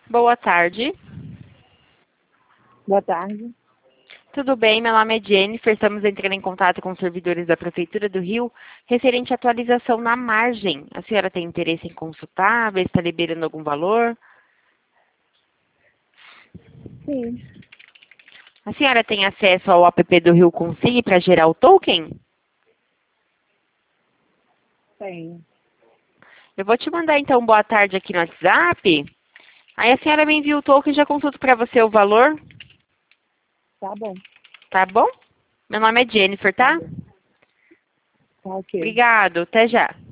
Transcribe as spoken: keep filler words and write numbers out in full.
Boa tarde. Boa tarde. Tudo bem? Meu nome é Jennifer. Estamos entrando em contato com os servidores da Prefeitura do Rio referente à atualização na margem. A senhora tem interesse em consultar, ver se está liberando algum valor? Sim, A senhora tem acesso ao app do Rio Consigne para gerar o token? tenho. Eu vou te mandar então boa tarde aqui no WhatsApp. Aí a senhora me envia o token e já consulto para você o valor. Tá bom. Tá bom? Meu nome é Jennifer, tá? Tá ok. Obrigado. Até já.